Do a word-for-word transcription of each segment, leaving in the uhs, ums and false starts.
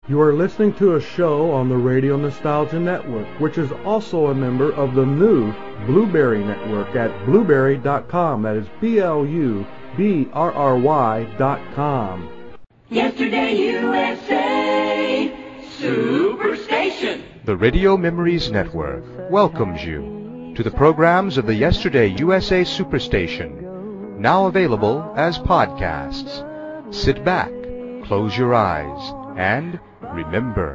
You are listening to a show on the Radio Nostalgia Network, which is also a member of the new Blueberry Network at blueberry dot com. That is B L U B R R Y dot com. Yesterday U S A Superstation. The Radio Memories Network welcomes you to the programs of the Yesterday U S A Superstation, now available as podcasts. Sit back, close your eyes, and remember.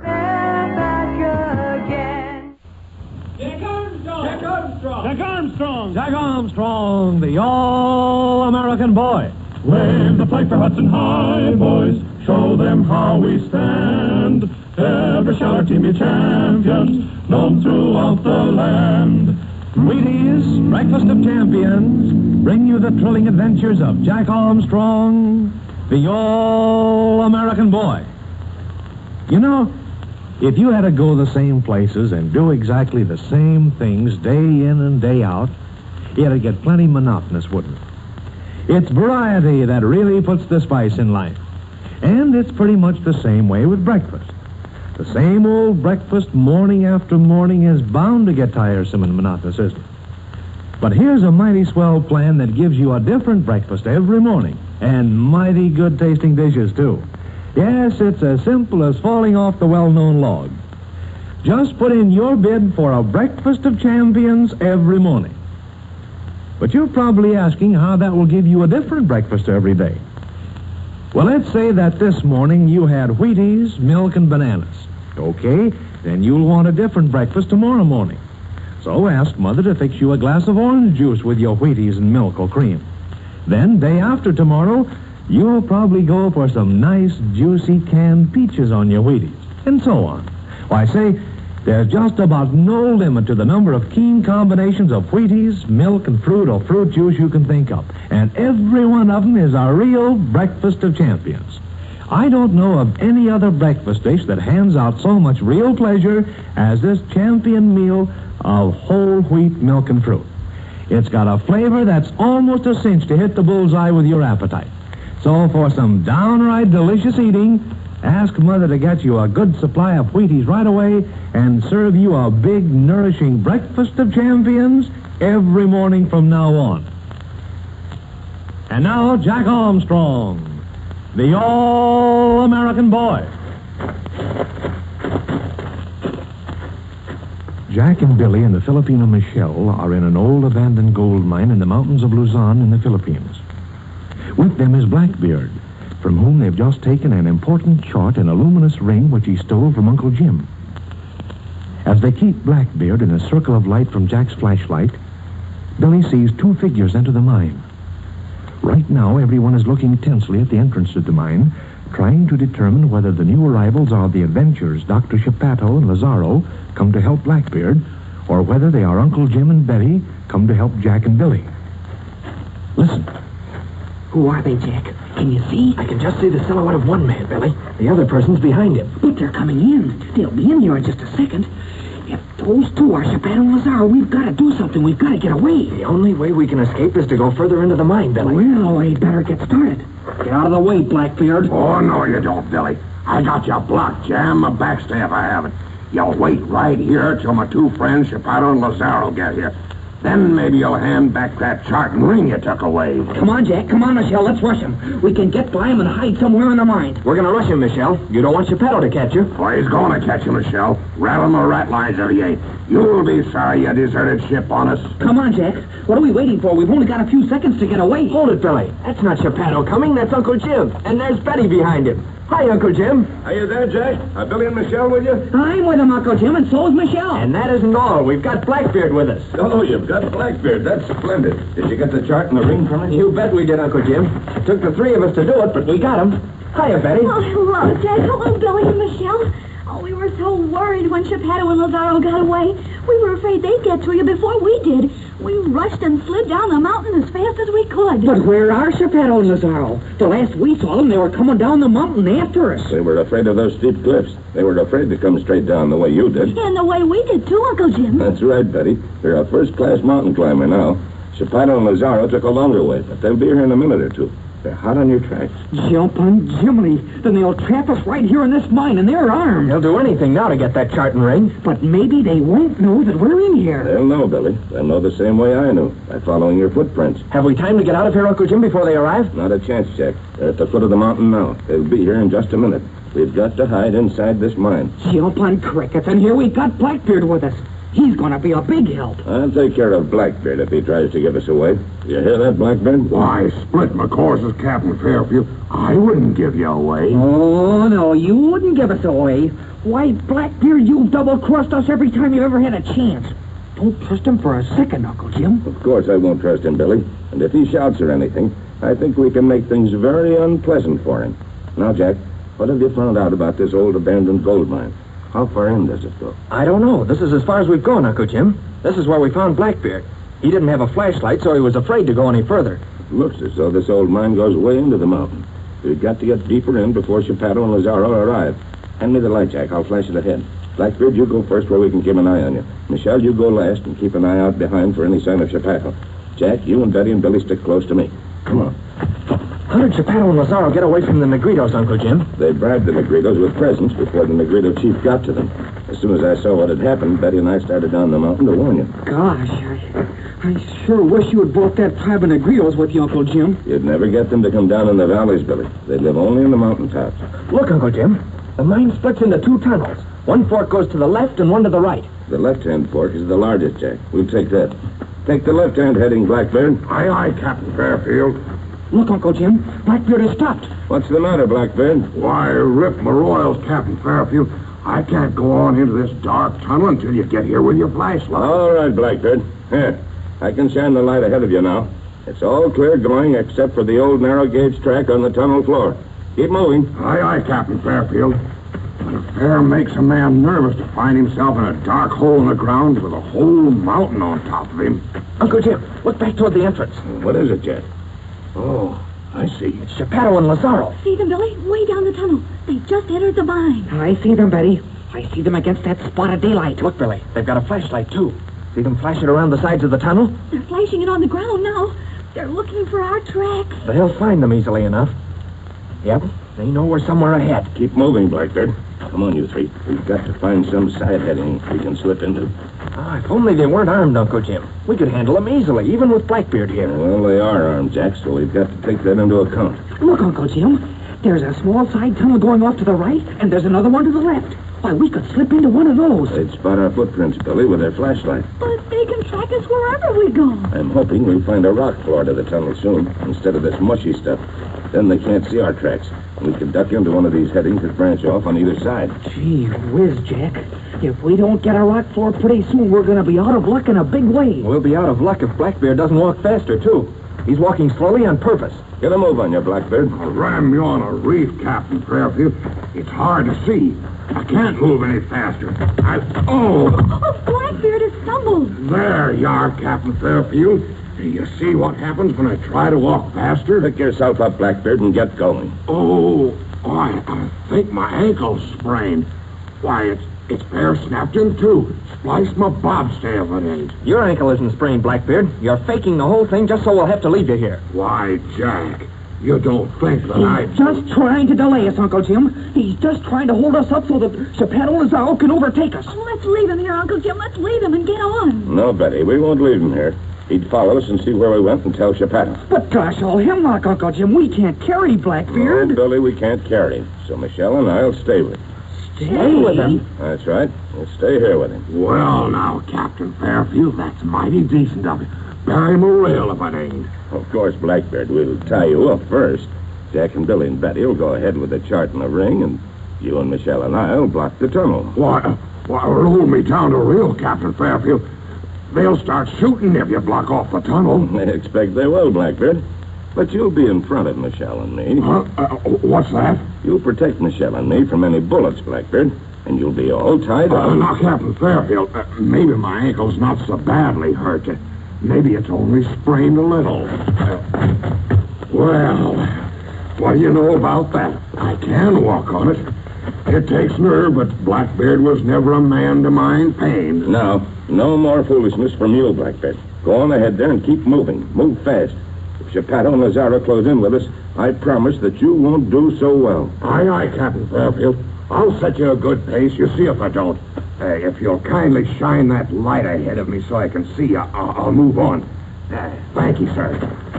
Jack Armstrong! Jack Armstrong! Jack Armstrong! Jack Armstrong, the all-American boy. When the fight for Hudson High, boys, show them how we stand. Every shout our team be champions, known throughout the land. Wheaties, Breakfast of Champions, bring you the thrilling adventures of Jack Armstrong, the all-American boy. You know, if you had to go the same places and do exactly the same things day in and day out, it'd get plenty monotonous, wouldn't it? It's variety that really puts the spice in life. And it's pretty much the same way with breakfast. The same old breakfast morning after morning is bound to get tiresome and monotonous, isn't it? But here's a mighty swell plan that gives you a different breakfast every morning, and mighty good-tasting dishes, too. Yes, it's as simple as falling off the well-known log. Just put in your bid for a Breakfast of Champions every morning. But you're probably asking how that will give you a different breakfast every day. Well, let's say that this morning you had Wheaties, milk, and bananas. Okay, then you'll want a different breakfast tomorrow morning. So ask Mother to fix you a glass of orange juice with your Wheaties and milk or cream. Then, day after tomorrow, you'll probably go for some nice, juicy canned peaches on your Wheaties, and so on. Why, say, there's just about no limit to the number of keen combinations of Wheaties, milk, and fruit or fruit juice you can think of. And every one of them is a real Breakfast of Champions. I don't know of any other breakfast dish that hands out so much real pleasure as this champion meal of whole wheat milk and fruit. It's got a flavor that's almost a cinch to hit the bullseye with your appetite. So for some downright delicious eating, ask Mother to get you a good supply of Wheaties right away and serve you a big, nourishing Breakfast of Champions every morning from now on. And now, Jack Armstrong, the all-American boy. Jack and Billy and the Filipino Michelle are in an old abandoned gold mine in the mountains of Luzon in the Philippines. With them is Blackbeard, from whom they've just taken an important chart and a luminous ring which he stole from Uncle Jim. As they keep Blackbeard in a circle of light from Jack's flashlight, Billy sees two figures enter the mine. Right now, everyone is looking tensely at the entrance to the mine, trying to determine whether the new arrivals are the adventurers Doctor Shepato and Lazaro, come to help Blackbeard, or whether they are Uncle Jim and Betty, come to help Jack and Billy. Listen. Who are they, Jack? Can you see? I can just see the silhouette of one man, Billy. The other person's behind him. But they're coming in. They'll be in here in just a second. If those two are Shepato and Lazaro, we've got to do something. We've got to get away. The only way we can escape is to go further into the mine, Billy. Well, we better get started. Get out of the way, Blackbeard. Oh, no, you don't, Billy. I got you blocked, Jam. My backstay if I have it. You'll wait right here till my two friends, Shepato and Lazaro, get here. Then maybe you'll hand back that chart and ring you took away. Come on, Jack. Come on, Michelle. Let's rush him. We can get by him and hide somewhere in the mine. We're going to rush him, Michelle. You don't want Shepato to catch you. Oh, he's going to catch you, Michelle. Rattle the rat lines if he ain't. You'll be sorry you deserted ship on us. Come on, Jack. What are we waiting for? We've only got a few seconds to get away. Hold it, Billy. That's not Shepato coming. That's Uncle Jim. And there's Betty behind him. Hi, Uncle Jim. Are you there, Jack? Are Billy and Michelle with you? I'm with him, Uncle Jim, and so is Michelle. And that isn't all. We've got Blackbeard with us. Oh, you've got Blackbeard. That's splendid. Did you get the chart and the ring from it? You bet we did, Uncle Jim. It took the three of us to do it, but we got him. Hiya, Betty. Oh, hello, Jack. Hello, Billy and Michelle. Oh, we were so worried when Shepato and Lazaro got away. We were afraid they'd get to you before we did. We rushed and slid down the mountain as fast as we could. But where are Shepato and Lazaro? The last we saw them, they were coming down the mountain after us. They were afraid of those steep cliffs. They were afraid to come straight down the way you did. And the way we did, too, Uncle Jim. That's right, Betty. You're a first-class mountain climber now. Shepato and Lazaro took a longer way, but they'll be here in a minute or two. They're hot on your tracks. Jump on Jiminy. Then they'll trap us right here in this mine, and they're armed. They'll do anything now to get that chart and ring. But maybe they won't know that we're in here. They'll know, Billy. They'll know the same way I knew, by following your footprints. Have we time to get out of here, Uncle Jim, before they arrive? Not a chance, Jack. They're at the foot of the mountain now. They'll be here in just a minute. We've got to hide inside this mine. Jump on crickets, and here we got Blackbeard with us. He's going to be a big help. I'll take care of Blackbeard if he tries to give us away. You hear that, Blackbeard? Why, split my courses, Captain Fairfield. I wouldn't give you away. Oh, no, you wouldn't give us away. Why, Blackbeard, you've double-crossed us every time you've ever had a chance. Don't trust him for a second, Uncle Jim. Of course I won't trust him, Billy. And if he shouts or anything, I think we can make things very unpleasant for him. Now, Jack, what have you found out about this old abandoned gold mine? How far in does it go? I don't know. This is as far as we've gone, Uncle Jim. This is where we found Blackbeard. He didn't have a flashlight, so he was afraid to go any further. It looks as though this old mine goes way into the mountain. We've got to get deeper in before Geppetto and Lazaro arrive. Hand me the light, Jack. I'll flash it ahead. Blackbeard, you go first where we can keep an eye on you. Michelle, you go last and keep an eye out behind for any sign of Geppetto. Jack, you and Betty and Billy stick close to me. Come on. How did Geppetto and Lazaro get away from the Negritos, Uncle Jim? They bribed the Negritos with presents before the Negrito chief got to them. As soon as I saw what had happened, Betty and I started down the mountain to warn you. Gosh, I, I sure wish you had brought that tribe of Negritos with you, Uncle Jim. You'd never get them to come down in the valleys, Billy. They live only in the mountaintops. Look, Uncle Jim. The mine splits into two tunnels. One fork goes to the left and one to the right. The left-hand fork is the largest, Jack. We'll take that. Take the left-hand heading, Blackbeard. Aye, aye, Captain Fairfield. Look, Uncle Jim. Blackbeard has stopped. What's the matter, Blackbeard? Why, rip my royals, Captain Fairfield. I can't go on into this dark tunnel until you get here with your flashlight. All right, Blackbeard. Here, I can shine the light ahead of you now. It's all clear going except for the old narrow gauge track on the tunnel floor. Keep moving. Aye, aye, Captain Fairfield. But it fair makes a man nervous to find himself in a dark hole in the ground with a whole mountain on top of him. Uncle Jim, look back toward the entrance. What is it, Jack? Oh, I see. It's Geppetto and Lazaro. See them, Billy? Way down the tunnel. They just entered the mine. I see them, Betty. I see them against that spot of daylight. Look, Billy, they've got a flashlight, too. See them flash it around the sides of the tunnel? They're flashing it on the ground now. They're looking for our tracks. They'll find them easily enough. Yep, they know we're somewhere ahead. Keep moving, Blackbeard. Come on, you three. We've got to find some side heading we can slip into. Ah, if only they weren't armed, Uncle Jim. We could handle them easily, even with Blackbeard here. Well, they are armed, Jack, so we've got to take that into account. Look, Uncle Jim. There's a small side tunnel going off to the right, and there's another one to the left. Why, we could slip into one of those. They'd spot our footprints, Billy, with their flashlight. But they can track us wherever we go. I'm hoping we'll find a rock floor to the tunnel soon, instead of this mushy stuff. Then they can't see our tracks. We can duck into one of these headings that branch off on either side. Gee whiz, Jack. If we don't get a rock floor pretty soon, we're going to be out of luck in a big way. We'll be out of luck if Blackbeard doesn't walk faster, too. He's walking slowly on purpose. Get a move on you, Blackbeard. I'll ram you on a reef, Captain Fairfield. It's hard to see. I can't move any faster. I... Oh! Oh, Blackbeard has stumbled. There you are, Captain Fairfield. Do you see what happens when I try to walk faster? Pick yourself up, Blackbeard, and get going. Oh, oh I, I think my ankle's sprained. Why, it's it's fair snapped in two. Splice my bobstay if it ain't. Your ankle isn't sprained, Blackbeard. You're faking the whole thing just so we'll have to leave you here. Why, Jack, you don't think that He's I... just trying to delay us, Uncle Jim. He's just trying to hold us up so that Geppetto and Lazaro can overtake us. Oh, let's leave him here, Uncle Jim. Let's leave him and get on. No, Betty, we won't leave him here. He'd follow us and see where we went and tell Geppetto. But gosh, all hemlock, Uncle Jim. We can't carry Blackbeard. No, Billy, we can't carry him. So Michelle and I'll stay with him. Stay with him? That's right. We'll stay here with him. Well, now, Captain Fairfield, that's mighty decent of you. Bury my rail if it ain't. Of course, Blackbeard, we'll tie you up first. Jack and Billy and Betty will go ahead with the chart and the ring, and you and Michelle and I'll block the tunnel. Why, uh, why, roll me down the rail, Captain Fairfield. They'll start shooting if you block off the tunnel. I expect they will, Blackbeard. But you'll be in front of Michelle and me. Huh? Uh, what's that? You'll protect Michelle and me from any bullets, Blackbeard. And you'll be all tied up. Uh, now, Captain Fairfield, uh, maybe my ankle's not so badly hurt. Uh, maybe it's only sprained a little. Uh, well, what do you know about that? I can walk on it. It takes nerve, but Blackbeard was never a man to mind pain. No, no more foolishness from you, Blackbeard. Go on ahead there and keep moving. Move fast. If Geppetto and Lazaro close in with us, I promise that you won't do so well. Aye, aye, Captain Fairfield. I'll set you a good pace. You see if I don't. Uh, if you'll kindly shine that light ahead of me so I can see you, I'll, I'll move on. Uh, thank you, sir.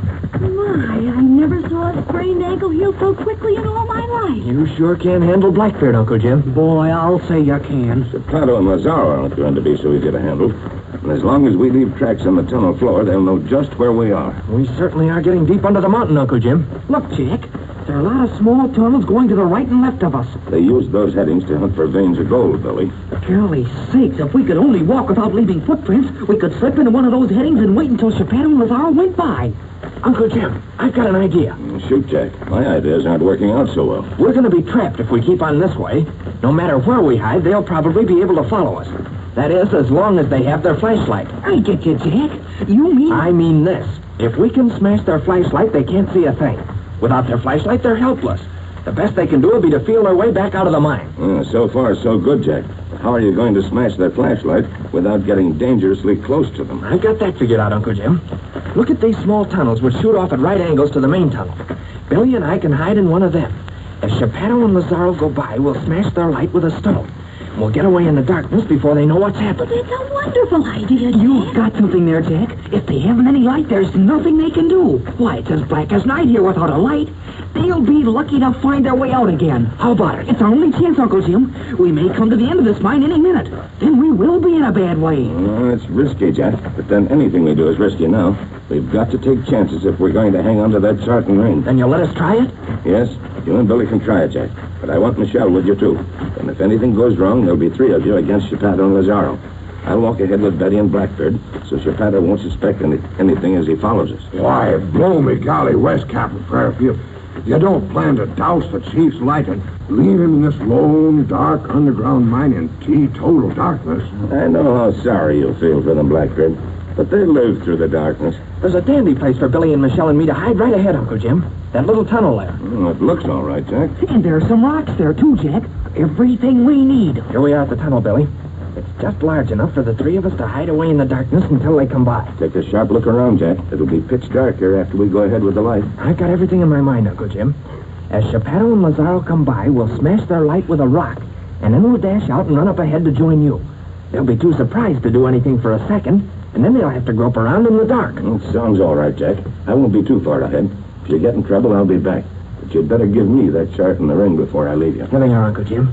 My, I never saw a sprained ankle heal so quickly in all my life. You sure can handle Blackbeard, Uncle Jim. Boy, I'll say you can. Chapato and Lazaro aren't going to be so easy to handle. And as long as we leave tracks on the tunnel floor, they'll know just where we are. We certainly are getting deep under the mountain, Uncle Jim. Look, Jack. There are a lot of small tunnels going to the right and left of us. They use those headings to hunt for veins of gold, Billy. Golly sakes, if we could only walk without leaving footprints, we could slip into one of those headings and wait until Chapato and Lazaro went by. Uncle Jim, I've got an idea. Shoot, Jack. My ideas aren't working out so well. We're going to be trapped if we keep on this way. No matter where we hide, they'll probably be able to follow us. That is, as long as they have their flashlight. I get you, Jack. You mean... I mean this. If we can smash their flashlight, they can't see a thing. Without their flashlight, they're helpless. The best they can do will be to feel their way back out of the mine. Uh, so far, so good, Jack. How are you going to smash their flashlight without getting dangerously close to them? I've got that figured out, Uncle Jim. Look at these small tunnels which shoot off at right angles to the main tunnel. Billy and I can hide in one of them. As Chapato and Lazaro go by, we'll smash their light with a stone. We'll get away in the darkness before they know what's happened. That's a wonderful idea, Jack. You've got something there, Jack. If they haven't any light, there's nothing they can do. Why, it's as black as night here without a light. They'll be lucky to find their way out again. How about it? It's our only chance, Uncle Jim. We may come to the end of this mine any minute. Then we will be in a bad way. Oh, it's risky, Jack. But then anything we do is risky now. We've got to take chances if we're going to hang on to that chart and ring. Then you'll let us try it? Yes, you and Billy can try it, Jack. But I want Michelle with you, too. And if anything goes wrong, there'll be three of you against Chapato and Lazaro. I'll walk ahead with Betty and Blackbeard, so Chapato won't suspect any, anything as he follows us. Why, blow me golly west, Captain Fairfield. You don't plan to douse the chief's light and leave him in this lone, dark, underground mine in teetotal darkness. I know how sorry you'll feel for them, Blackbeard, but they live through the darkness. There's a dandy place for Billy and Michelle and me to hide right ahead, Uncle Jim. That little tunnel there. Oh, it looks all right, Jack. And there are some rocks there, too, Jack. Everything we need. Here we are at the tunnel, Billy. It's just large enough for the three of us to hide away in the darkness until they come by. Take a sharp look around, Jack. It'll be pitch dark here after we go ahead with the light. I've got everything in my mind, Uncle Jim. As Chapato and Lazaro come by, we'll smash their light with a rock, and then we'll dash out and run up ahead to join you. They'll be too surprised to do anything for a second, and then they'll have to grope around in the dark. It sounds all right, Jack. I won't be too far ahead. If you get in trouble, I'll be back. But you'd better give me that chart and the ring before I leave you. Here they are, Uncle Jim.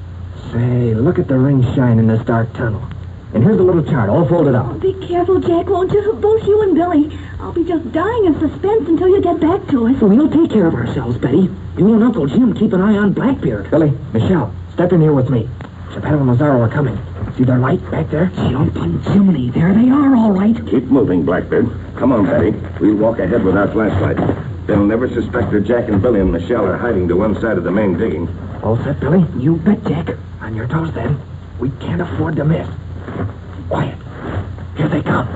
Say, look at the ring shine in this dark tunnel. And here's the little chart, all folded out. Be careful, Jack, won't you? Both you and Billy. I'll be just dying in suspense until you get back to us. We'll take care of ourselves, Betty. You and Uncle Jim keep an eye on Blackbeard. Billy, Michelle, step in here with me. Chapato and Lazaro are coming. See their light back there? Jumping Jiminy, there they are, all right. Keep moving, Blackbeard. Come on, Betty. We'll walk ahead with our flashlight. They'll never suspect that Jack and Billy and Michelle are hiding to one side of the main digging. All set, Billy? You bet, Jack. On your toes, then. We can't afford to miss. Quiet. Here they come.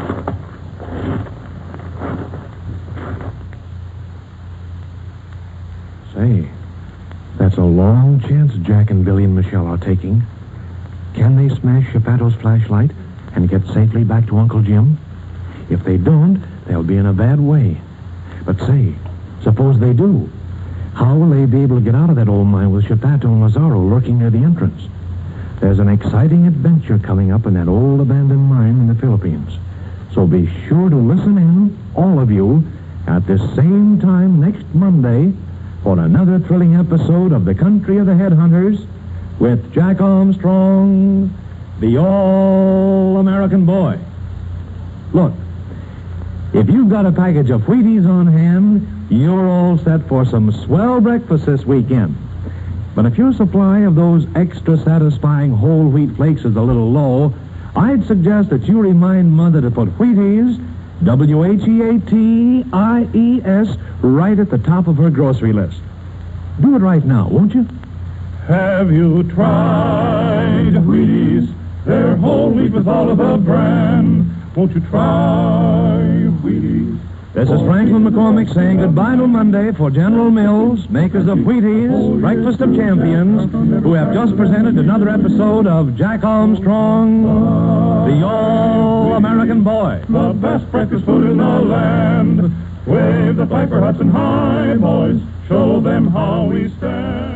Say, that's a long chance Jack and Billy and Michelle are taking. Can they smash Chapato's flashlight and get safely back to Uncle Jim? If they don't, they'll be in a bad way. But say, suppose they do. How will they be able to get out of that old mine with Chapato and Lazaro lurking near the entrance? There's an exciting adventure coming up in that old abandoned mine in the Philippines. So be sure to listen in, all of you, at this same time next Monday for another thrilling episode of The Country of the Headhunters with Jack Armstrong, the All-American Boy. Look, if you've got a package of Wheaties on hand, you're all set for some swell breakfast this weekend. But if your supply of those extra satisfying whole wheat flakes is a little low, I'd suggest that you remind Mother to put Wheaties, W H E A T I E S, right at the top of her grocery list. Do it right now, won't you? Have you tried Wheaties? They're whole wheat with Oliver brand. Won't you try Wheaties? This is Franklin McCormick saying goodbye till Monday for General Mills, makers of Wheaties, Breakfast of Champions, who have just presented another episode of Jack Armstrong, the All-American Boy. The best breakfast food in the land. Wave the flag for Hudson High, boys. Show them how we stand.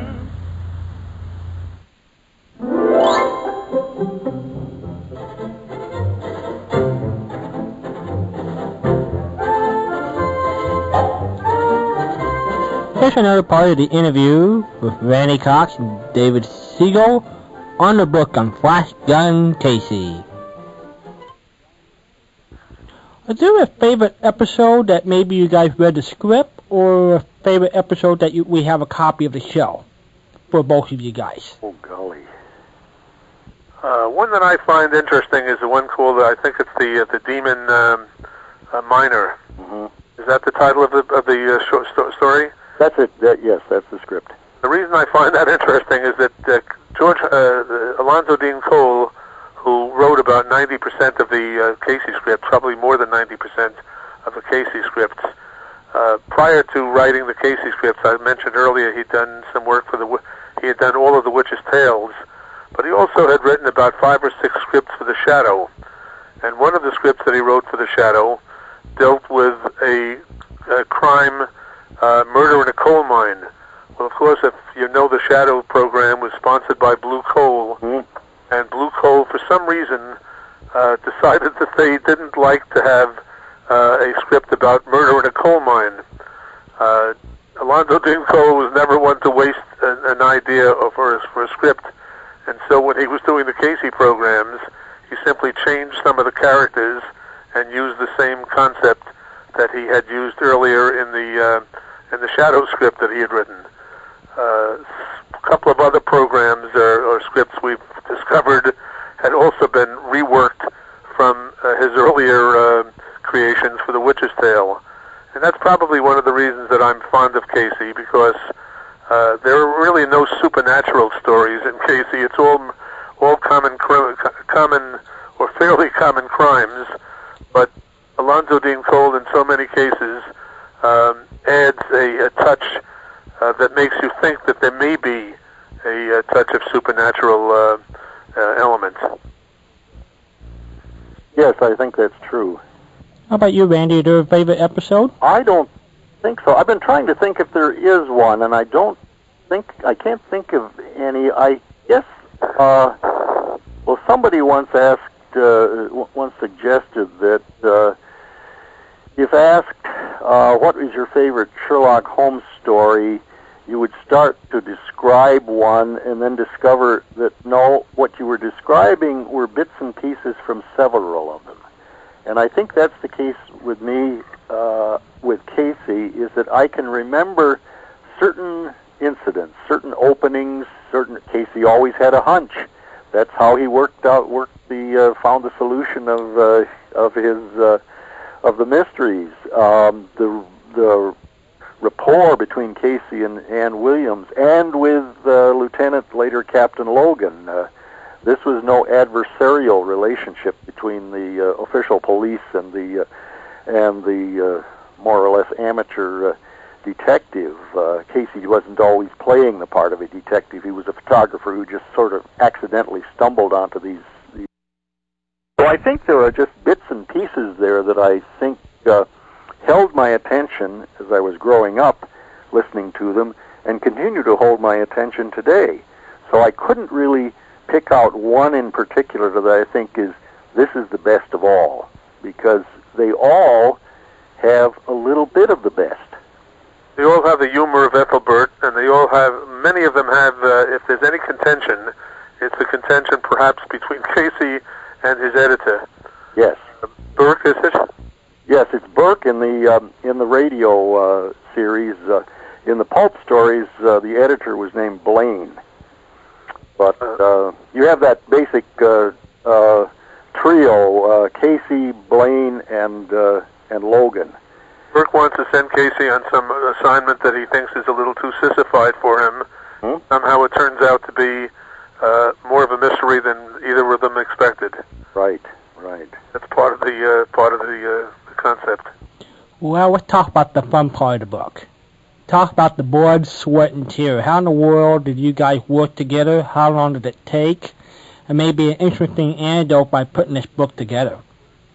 Here's another part of the interview with Randy Cox and David Siegel on the book on Flash Gun Casey. Is there a favorite episode that maybe you guys read the script, or a favorite episode that you, we have a copy of the show for both of you guys? Oh, golly. Uh, one that I find interesting is the one called, I think it's the uh, the Demon um, uh, Miner. Mm-hmm. Is that the title of the of the uh, short sto- story? That's it. That, yes, that's the script. The reason I find that interesting is that uh, George uh, Alonzo Dean Cole, who wrote about ninety percent of the uh, Casey script, probably more than ninety percent of the Casey scripts, uh, prior to writing the Casey scripts, I mentioned earlier he'd done some work for the, he had done all of the Witch's Tales, but he also had written about five or six scripts for the Shadow, and one of the scripts that he wrote for the Shadow dealt with a, a crime, uh, murder in a coal mine. Well, of course, if you know, the Shadow program was sponsored by Blue Coal, mm-hmm. and Blue Coal, for some reason, uh, decided that they didn't like to have uh, a script about murder in a coal mine. Uh, Alonzo Dean Cole was never one to waste an, an idea for a, for a script, and so when he was doing the Casey programs, he simply changed some of the characters and used the same concept that he had used earlier in the uh, in the Shadow script that he had written. Uh, a couple of other programs or, or scripts we've discovered had also been reworked from uh, his earlier uh, creations for The Witch's Tale. And that's probably one of the reasons that I'm fond of Casey, because uh, there are really no supernatural stories in Casey. It's all all common, common or fairly common crimes, but Alonzo Dean Cole, in so many cases, um, adds a, a touch uh, that makes you think that there may be a, a touch of supernatural uh, uh, element. Yes, I think that's true. How about you, Randy? Is there a favorite episode? I don't think so. I've been trying to think if there is one, and I don't think, I can't think of any. I guess, uh, well, somebody once asked, uh, once suggested that uh, if asked uh, what is your favorite Sherlock Holmes story, you would start to describe one and then discover that, no, what you were describing were bits and pieces from several of them. And I think that's the case with me, uh, with Casey, is that I can remember certain incidents, certain openings, certain, Casey always had a hunch. That's how he worked out, worked the, uh, found the solution of, uh, of his, uh, of the mysteries. Um, the, the rapport between Casey and Ann Williams, and with, uh, Lieutenant, later Captain Logan, uh, this was no adversarial relationship between the uh, official police and the uh, and the uh, more or less amateur uh, detective. Uh, Casey wasn't always playing the part of a detective. He was a photographer who just sort of accidentally stumbled onto these. these. So I think there are just bits and pieces there that I think uh, held my attention as I was growing up, listening to them, and continue to hold my attention today. So I couldn't really pick out one in particular that I think is, this is the best of all, because they all have a little bit of the best. They all have the humor of Ethelbert, and they all have, many of them have, uh, if there's any contention, it's a contention perhaps between Casey and his editor. Yes. Uh, Burke, is it? Yes, it's Burke in the um, in the radio uh, series. Uh, in the pulp stories, uh, the editor was named Blaine. But uh, you have that basic uh, uh, trio: uh, Casey, Blaine, and uh, and Logan. Burke wants to send Casey on some assignment that he thinks is a little too sissified for him. Hmm? Somehow it turns out to be uh, more of a mystery than either of them expected. Right, right. That's part of the uh, part of the, uh, the concept. Well, let's talk about the fun part of the book. Talk about the blood, sweat, and tears. How in the world did you guys work together? How long did it take? And maybe an interesting anecdote by putting this book together.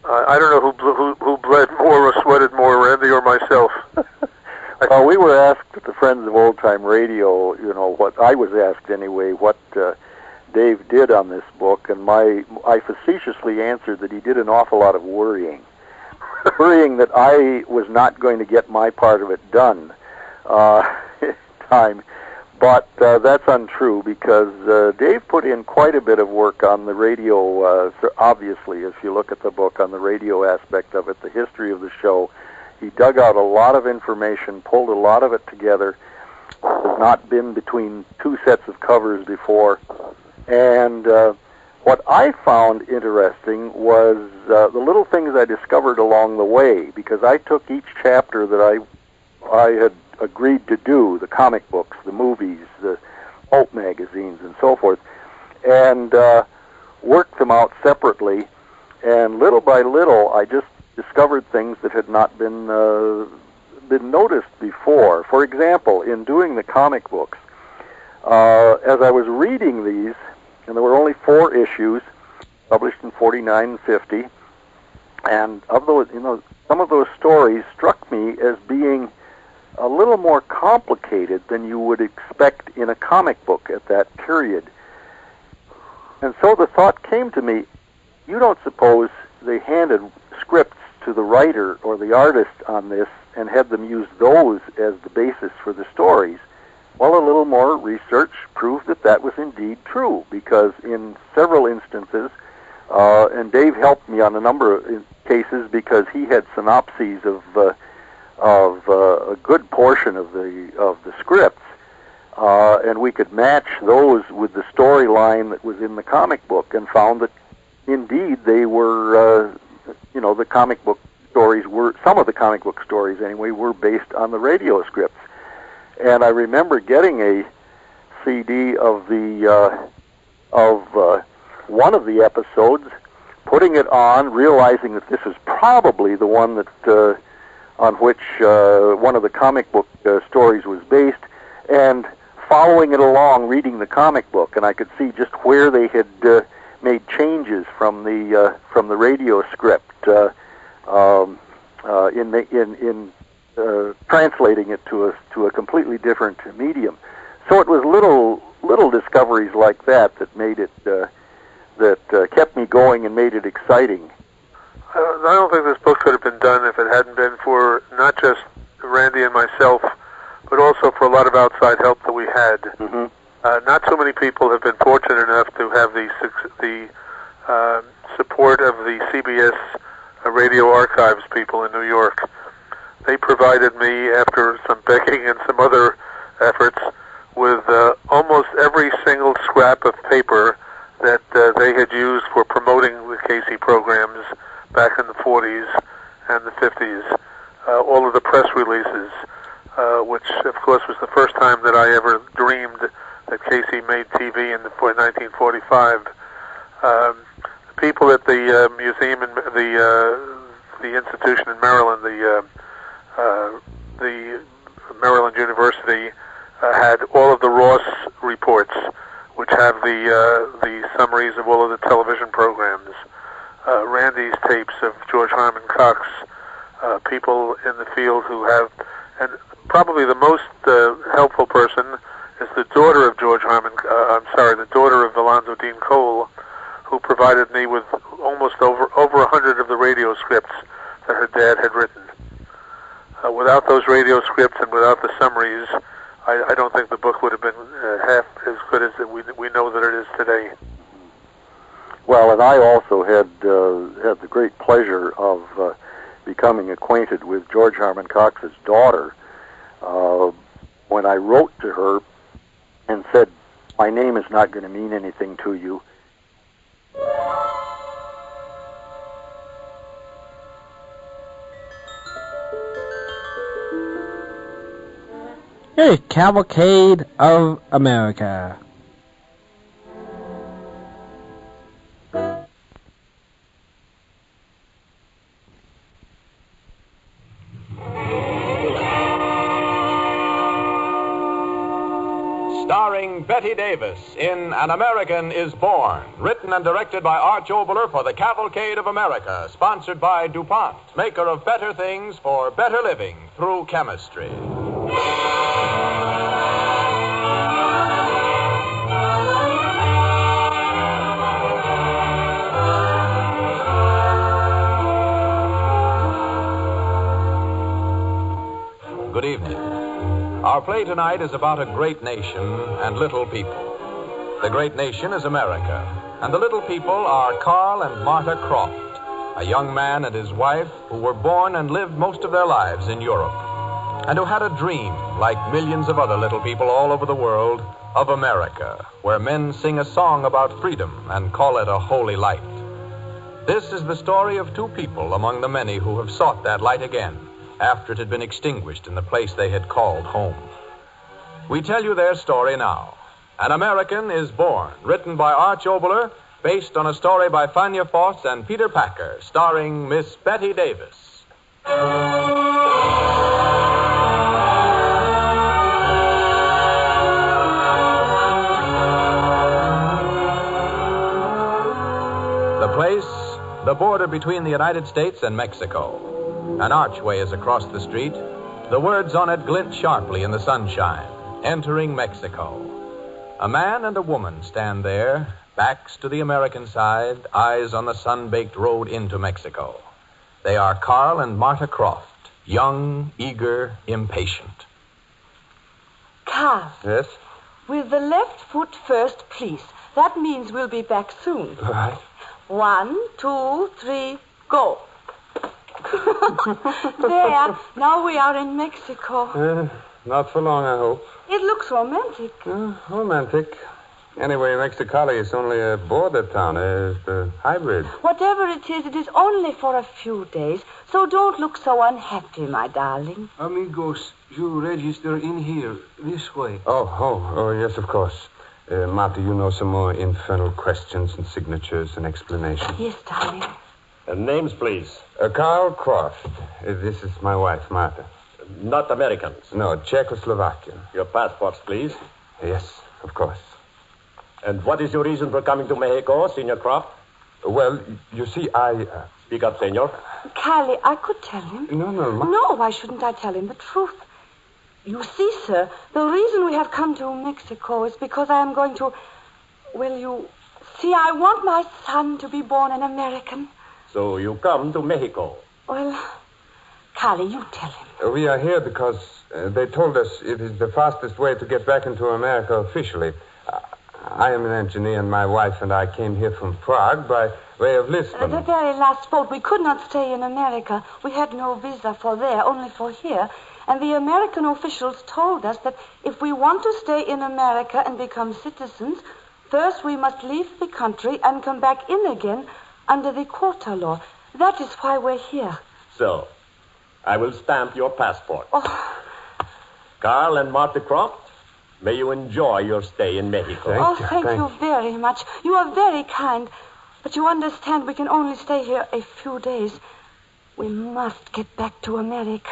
Uh, I don't know who, ble- who who bled more or sweated more, Randy or myself. Well, we were asked at the Friends of Old Time Radio, you know, what I was asked anyway, what uh, Dave did on this book, and my I facetiously answered that he did an awful lot of worrying. Worrying that I was not going to get my part of it done uh, in time. But uh, that's untrue because uh, Dave put in quite a bit of work on the radio, uh, so obviously, if you look at the book on the radio aspect of it, the history of the show. He dug out a lot of information, pulled a lot of it together. Has not been between two sets of covers before. And uh, what I found interesting was uh, the little things I discovered along the way, because I took each chapter that I I had agreed to do, the comic books, the movies, the pulp magazines, and so forth, and uh, worked them out separately. And little by little, I just discovered things that had not been uh, been noticed before. For example, in doing the comic books, uh, as I was reading these, and there were only four issues, published in forty-nine and fifty, and of those, you know, some of those stories struck me as being a little more complicated than you would expect in a comic book at that period. And so the thought came to me, you don't suppose they handed scripts to the writer or the artist on this and had them use those as the basis for the stories? Well, a little more research proved that that was indeed true, because in several instances, uh, and Dave helped me on a number of cases because he had synopses of uh, of uh, a good portion of the of the scripts, uh, and we could match those with the storyline that was in the comic book, and found that indeed they were, uh, you know, the comic book stories were, some of the comic book stories anyway, were based on the radio scripts. And I remember getting a C D of the uh, of uh, one of the episodes, putting it on, realizing that this is probably the one that uh, on which uh, one of the comic book uh, stories was based, and following it along, reading the comic book, and I could see just where they had uh, made changes from the uh, from the radio script uh, um, uh, in the, in in uh, translating it to a to a completely different medium. So it was little little discoveries like that that made it uh, that uh, kept me going and made it exciting. Uh, I don't think this book could have been done if it hadn't been for not just Randy and myself, but also for a lot of outside help that we had. Mm-hmm. Uh, not so many people have been fortunate enough to have the the uh, support of the C B S uh, Radio Archives people in New York. They provided me, after some begging and some other efforts, with uh, almost every single scrap of paper that uh, they had used for promoting the Casey programs back in the forties and the fifties, uh, all of the press releases, uh, which, of course, was the first time that I ever dreamed that Casey made T V in the nineteen forty-five. Um, the people at the uh, museum in the uh, the institution in Maryland, the uh, uh, the Maryland University, uh, had all of the Ross reports, which have the uh, the summaries of all of the television programs. Uh, Randy's tapes of George Harmon Cox, uh, people in the field who have, and probably the most uh, helpful person is the daughter of George Harmon, uh, I'm sorry, the daughter of Alonzo Dean Cole, who provided me with almost over over a hundred of the radio scripts that her dad had written. Uh, without those radio scripts and without the summaries, I, I don't think the book would have been uh, half as good as we we know that it is today. Well, and I also had uh, had the great pleasure of uh, becoming acquainted with George Harmon Cox's daughter uh, when I wrote to her and said, "My name is not going to mean anything to you." Here's Cavalcade of America. Starring starring Betty Davis in An American is Born, written and directed by Arch Oboler for the Cavalcade of America, sponsored by DuPont, maker of better things for better living through chemistry. Good evening. Our play tonight is about a great nation and little people. The great nation is America, and the little people are Carl and Martha Croft, a young man and his wife who were born and lived most of their lives in Europe, and who had a dream, like millions of other little people all over the world, of America, where men sing a song about freedom and call it a holy light. This is the story of two people among the many who have sought that light again, after it had been extinguished in the place they had called home. We tell you their story now. An American is Born, written by Arch Oboler, based on a story by Fania Foss and Peter Packer, starring Miss Betty Davis. The place, the border between the United States and Mexico. An archway is across the street. The words on it glint sharply in the sunshine. Entering Mexico. A man and a woman stand there, backs to the American side, eyes on the sun-baked road into Mexico. They are Carl and Martha Croft, young, eager, impatient. Carl. Yes? With the left foot first, please. That means we'll be back soon. All right. One, two, three, go. There, now we are in Mexico. Uh, not for long, I hope. It looks romantic. Uh, romantic. Anyway, Mexicali is only a border town. It's a hybrid. Whatever it is, it is only for a few days. So don't look so unhappy, my darling. Amigos, you register in here, this way. Oh, oh, oh, yes, of course. Uh, Martha, you know some more infernal questions and signatures and explanations. Yes, darling. Uh, names, please. Uh, Carl Croft. Uh, this is my wife, Martha. Not Americans. No, Czechoslovakian. Your passports, please. Yes, of course. And what is your reason for coming to Mexico, Senor Croft? Uh, well, you see, I... Uh... Speak up, senor. Callie, I could tell him. No, no, Ma- No, why shouldn't I tell him the truth? You see, sir, the reason we have come to Mexico is because I am going to... Well, you... See, I want my son to be born an American. So you come to Mexico? Well, Callie, you tell him. Uh, we are here because uh, they told us it is the fastest way to get back into America officially. Uh, I am an engineer, and my wife and I came here from Prague by way of Lisbon. Uh, the very last boat. We could not stay in America. We had no visa for there, only for here. And the American officials told us that if we want to stay in America and become citizens, first we must leave the country and come back in again under the quota law. That is why we're here. So, I will stamp your passport. Oh. Carl and Martha Croft, may you enjoy your stay in Mexico. Thank oh, you. thank, thank you very much. You are very kind. But you understand we can only stay here a few days. We must get back to America.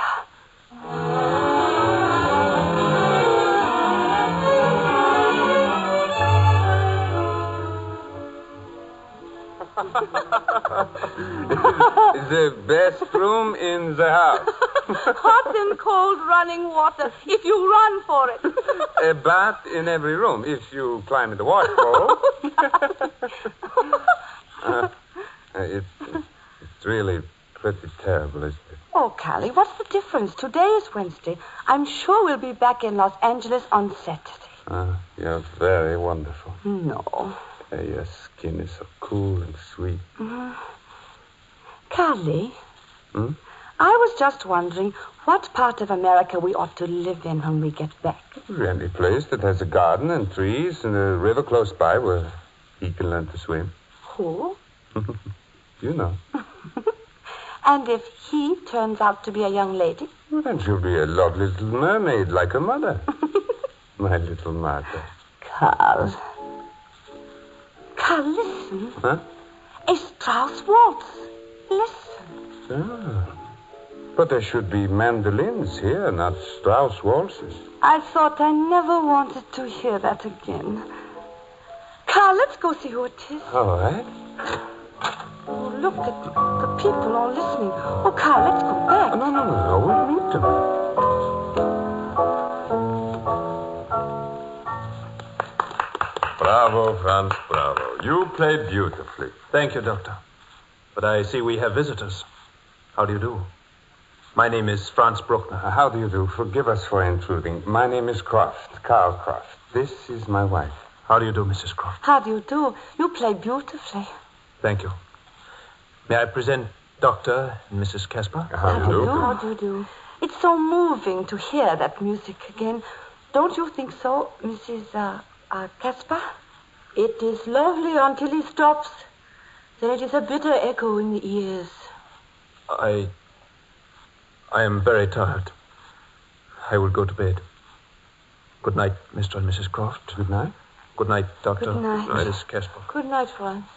The best room in the house. Hot and cold running water, if you run for it. A bath in every room, if you climb the washbowl. uh, it's, it's really pretty terrible, isn't it? Oh, Callie, what's the difference? Today is Wednesday. I'm sure we'll be back in Los Angeles on Saturday. Uh, you're very wonderful. No. Uh, your skin is so cool and sweet. Mm-hmm. Callie, Hmm? I was just wondering what part of America we ought to live in when we get back. Any place that has a garden and trees and a river close by where he can learn to swim. Who? You know. And if he turns out to be a young lady? Well, then she'll be a lovely little mermaid like her mother. My little Martha. Carl. Carl, listen. Huh? A Strauss waltz. Listen. Ah. But there should be mandolins here, not Strauss waltzes. I thought I never wanted to hear that again. Carl, let's go see who it is. All right. Oh, look at the people all listening. Oh, Carl, let's go back. No, no, no. I won't meet them. Bravo, Franz, bravo. You played beautifully. Thank you, Doctor. But I see we have visitors. How do you do? My name is Franz Bruckner. Uh, how do you do? Forgive us for intruding. My name is Croft, Carl Croft. This is my wife. How do you do, Missus Croft? How do you do? You play beautifully. Thank you. May I present Doctor and Missus Casper? How do you do? How do you do? It's so moving to hear that music again. Don't you think so, Missus Uh, uh, Casper? It is lovely until he stops. Then it is a bitter echo in the ears. I... I am very tired. I will go to bed. Good night, Mister and Missus Croft. Good night. Good night, Doctor. Good night. Missus Casper. Good night, Franz.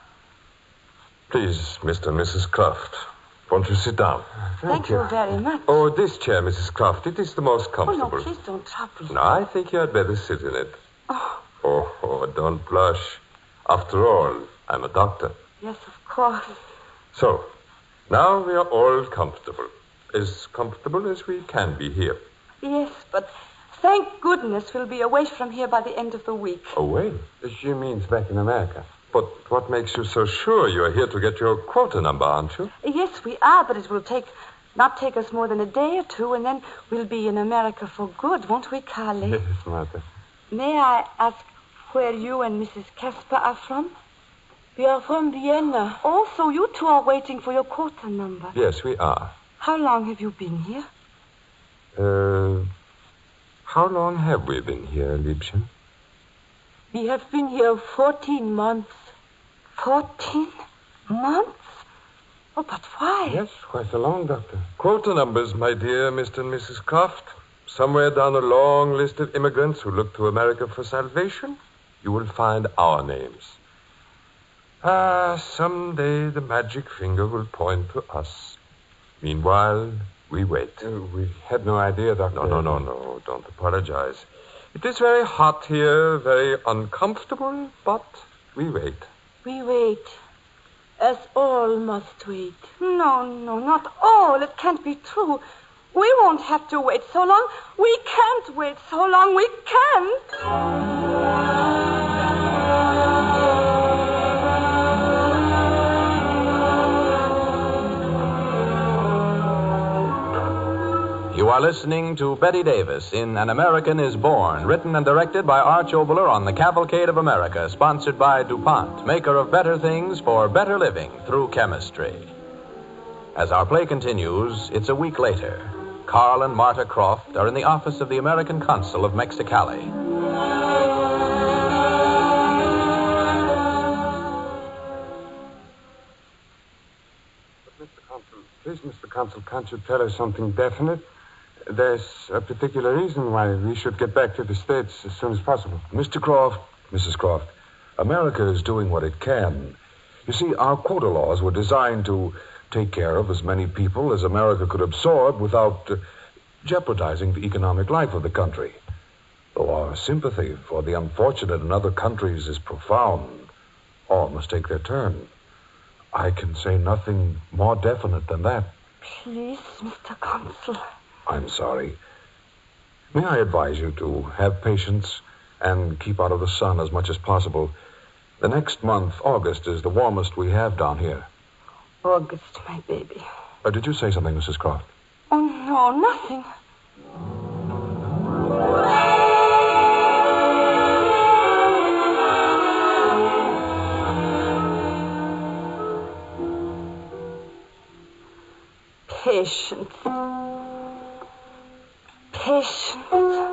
Please, Mister and Missus Croft, won't you sit down? Thank, Thank you. you very much. Oh, this chair, Missus Croft, it is the most comfortable. Oh, no, please don't trouble. No, I think you had better sit in it. Oh. Oh, oh, don't blush. After all, I'm a doctor. Yes, of course. So, now we are all comfortable. As comfortable as we can be here. Yes, but thank goodness we'll be away from here by the end of the week. Away? She means back in America. But what makes you so sure you're here to get your quota number, aren't you? Yes, we are, but it will take not take us more than a day or two, and then we'll be in America for good, won't we, Carly? Yes, Mother. May I ask where you and Missus Casper are from? We are from Vienna. Oh, so you two are waiting for your quota number. Yes, we are. How long have you been here? Uh, how long have we been here, Liebchen? We have been here fourteen months. Fourteen months? Oh, but why? Yes, quite a long, Doctor. Quota numbers, my dear Mister and Missus Croft. Somewhere down a long list of immigrants who look to America for salvation, you will find our names. Ah, someday the magic finger will point to us. Meanwhile, we wait. Uh, we had no idea, Doctor. No, no, no, no. Don't apologize. It is very hot here, very uncomfortable, but we wait. We wait. Us all must wait. No, no, not all. It can't be true. We won't have to wait so long. We can't wait so long. We can't. You are listening to Betty Davis in An American is Born, written and directed by Arch Oboler on the Cavalcade of America, sponsored by DuPont, maker of better things for better living through chemistry. As our play continues, it's a week later. Carl and Marta Croft are in the office of the American consul of Mexicali. Mister Consul, please, Mister Consul, can't you tell us something definite? There's a particular reason why we should get back to the States as soon as possible. Mister Croft, Missus Croft, America is doing what it can. You see, our quota laws were designed to take care of as many people as America could absorb without uh, jeopardizing the economic life of the country. Though our sympathy for the unfortunate in other countries is profound, all must take their turn. I can say nothing more definite than that. Please, Mister Consul. I'm sorry. May I advise you to have patience and keep out of the sun as much as possible. The next month, August, is the warmest we have down here. August, my baby. Uh, did you say something, Missus Croft? Oh, no, nothing. Patience. Patience.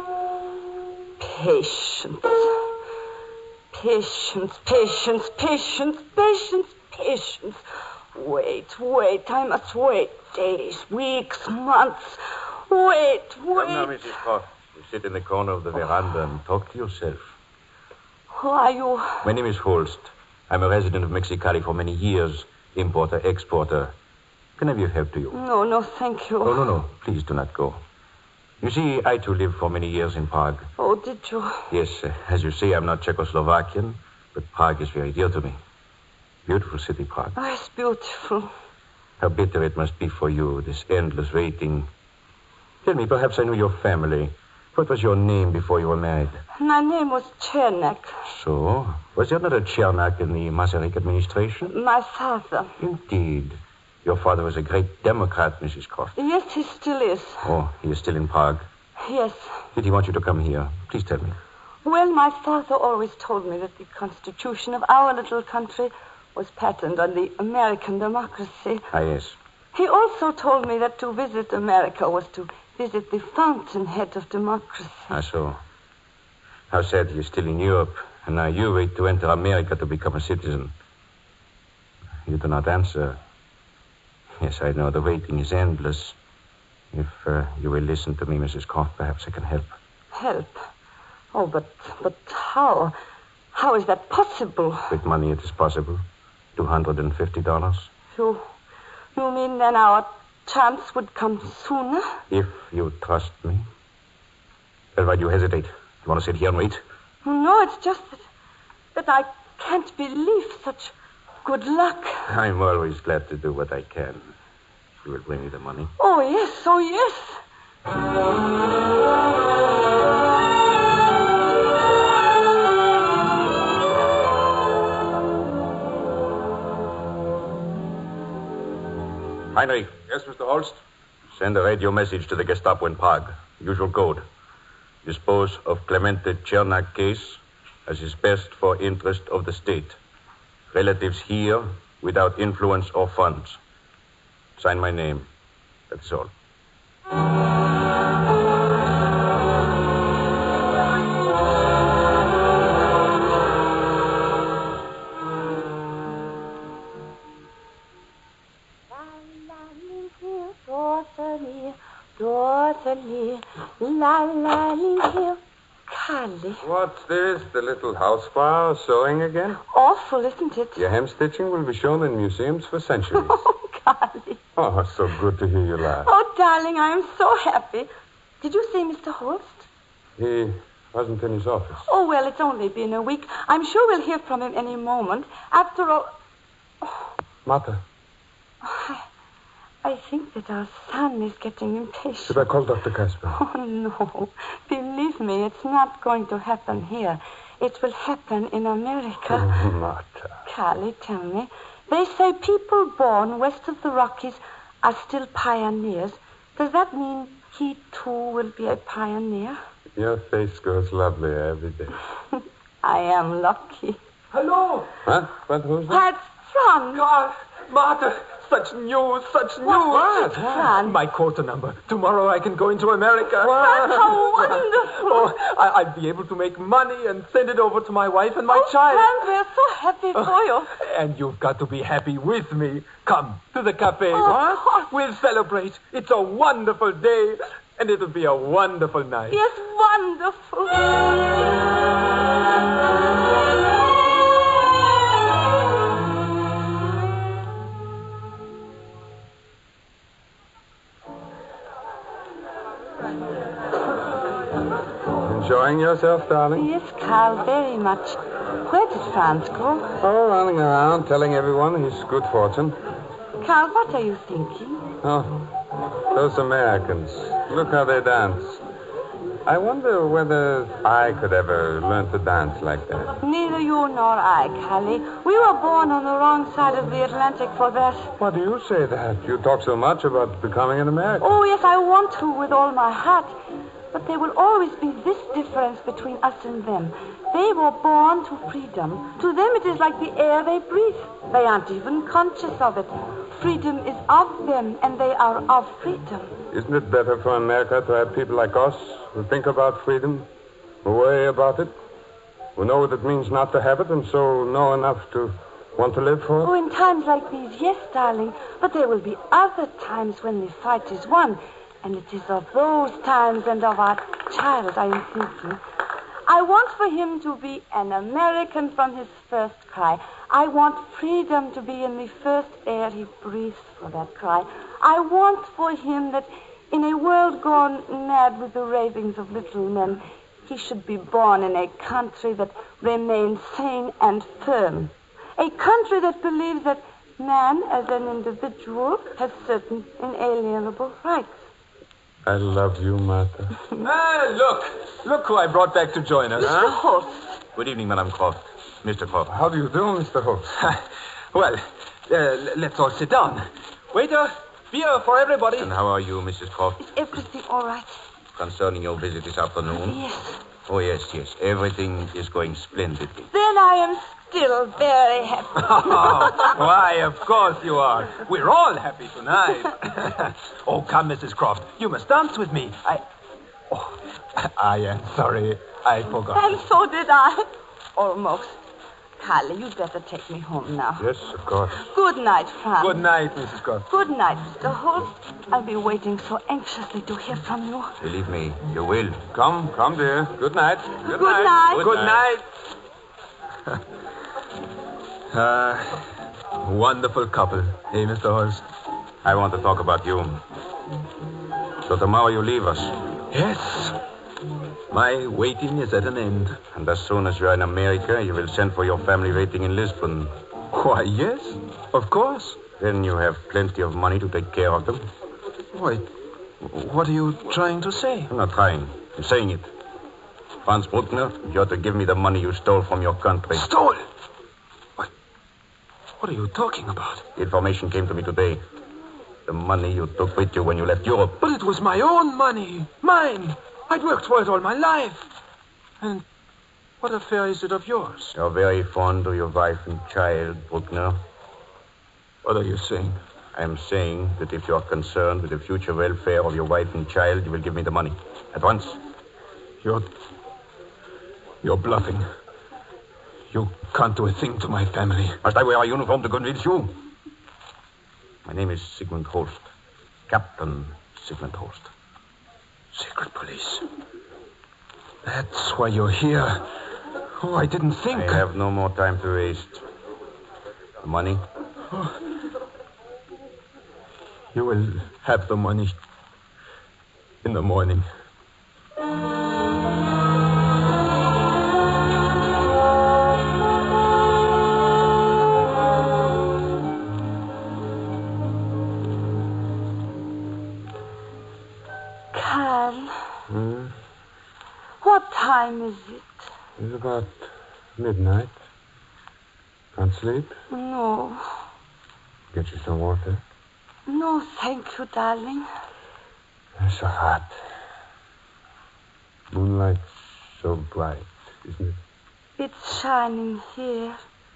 Patience. Patience, patience, patience, patience, patience. Wait, wait, I must wait. Days, weeks, months. Wait, wait. Come now, Missus Croft. You sit in the corner of the veranda and talk to yourself. Who are you? My name is Holst. I'm a resident of Mexicali for many years. Importer, exporter. Can I be of help to you? No, no, thank you. Oh, no, no. Please do not go. You see, I too lived for many years in Prague. Oh, did you? Yes, uh, as you say, I'm not Czechoslovakian, but Prague is very dear to me. Beautiful city, Prague. Oh, it's beautiful. How bitter it must be for you, this endless waiting. Tell me, perhaps I knew your family. What was your name before you were married? My name was Chernak. So? Was there not a Chernak in the Masaryk administration? My father. Indeed. Your father was a great Democrat, Missus Croft. Yes, he still is. Oh, he is still in Prague. Yes. Did he want you to come here? Please tell me. Well, my father always told me that the constitution of our little country was patterned on the American democracy. Ah, yes. He also told me that to visit America was to visit the fountainhead of democracy. Ah, so. How sad he is still in Europe, and now you wait to enter America to become a citizen. You do not answer. Yes, I know the waiting is endless. If uh, you will listen to me, Missus Croft, perhaps I can help. Help? Oh, but but how? How is that possible? With money it is possible. Two hundred and fifty dollars. You, you mean then our chance would come sooner? If you trust me. Well, why do you hesitate? You want to sit here and wait? No, it's just that, that I can't believe such good luck. I'm always glad to do what I can. You will bring me the money. Oh, yes, oh, yes. Heinrich. Yes, Mister Holst? Send a radio message to the Gestapo in Prague. Usual code. Dispose of Clemente Chernak case as is best for interest of the state. Relatives here without influence or funds. Sign my name. That's all. La la la. Carly. What's this? The little house spa sewing again? Awful, isn't it? Your hem stitching will be shown in museums for centuries. Oh, Carly. Oh, so good to hear you laugh. Oh, darling, I'm so happy. Did you see Mister Holst? He wasn't in his office. Oh, well, it's only been a week. I'm sure we'll hear from him any moment. After all... Oh. Martha. I, I think that our son is getting impatient. Should I call Doctor Casper? Oh, no. Believe me, it's not going to happen here. It will happen in America. Oh, Martha. Carly, tell me. They say people born west of the Rockies are still pioneers. Does that mean he, too, will be a pioneer? Your face grows lovelier every day. I am lucky. Hello. Huh? What? Who's that? That's Franz. God, Martha, such news, such news. What? Franz? My quota number. Tomorrow I can go into America. Franz, how wonderful. Oh, I, I'll be able to make money and send it over to my wife and my oh, child. Franz, we're so happy for you. And you've got to be happy with me. Come to the cafe. Oh, what? We'll celebrate. It's a wonderful day, and it'll be a wonderful night. Yes, wonderful. Enjoying yourself, darling? Yes, Carl, very much. Where did Franz go? Oh, running around, telling everyone his good fortune. Carl, what are you thinking? Oh, those Americans. Look how they dance. I wonder whether I could ever learn to dance like that. Neither you nor I, Carly. We were born on the wrong side of the Atlantic for that. Why do you say that? You talk so much about becoming an American. Oh, yes, I want to with all my heart. But there will always be this difference between us and them. They were born to freedom. To them, it is like the air they breathe. They aren't even conscious of it. Freedom is of them, and they are of freedom. Isn't it better for America to have people like us who think about freedom, who worry about it, who know what it means not to have it, and so know enough to want to live for it? Oh, in times like these, yes, darling. But there will be other times when the fight is won. And it is of those times and of our child I am thinking. I want for him to be an American from his first cry. I want freedom to be in the first air he breathes for that cry. I want for him that in a world gone mad with the ravings of little men, he should be born in a country that remains sane and firm. A country that believes that man, as an individual, has certain inalienable rights. I love you, Martha. Ah, look. Look who I brought back to join us. Mister Holst. Good evening, Madame Croft. Mister Croft. How do you do, Mister Holst? Well, uh, let's all sit down. Waiter, beer for everybody. And how are you, Missus Croft? Is everything all right? Concerning your visit this afternoon? Yes. Oh, yes, yes. Everything is going splendidly. Then I am still very happy. Oh, why, of course you are. We're all happy tonight. Oh, come, Missus Croft. You must dance with me. I... Oh, I am sorry. I forgot. And so did I. Almost. Carly, you'd better take me home now. Yes, of course. Good night, Franz. Good night, Missus Croft. Good night, Mister Holst. I'll be waiting so anxiously to hear from you. Believe me, you will. Come, come, dear. Good night. Good, Good night. Good, Good night. night. Ah, uh, wonderful couple, eh, Mister Holst? I want to talk about you. So tomorrow you leave us. Yes. My waiting is at an end. And as soon as you're in America, you will send for your family waiting in Lisbon. Why, yes, of course. Then you have plenty of money to take care of them. Why, what are you trying to say? I'm not trying. I'm saying it. Franz Bruckner, you're to give me the money you stole from your country. Stole? What? What are you talking about? The information came to me today. The money you took with you when you left Europe. But it was my own money. Mine. I'd worked for it all my life. And what affair is it of yours? You're very fond of your wife and child, Bruckner. What are you saying? I'm saying that if you're concerned with the future welfare of your wife and child, you will give me the money. At once. You're... You're bluffing. You can't do a thing to my family. Must I wear a uniform to convince you? My name is Sigmund Holst. Captain Sigmund Holst. Secret police. That's why you're here. Oh, I didn't think... I have no more time to waste. The money? Oh. You will have the money in the morning. What time is it? It's about midnight. Can't sleep? No. Get you some water? No, thank you, darling. It's so hot. Moonlight so bright, isn't it? It's shining here.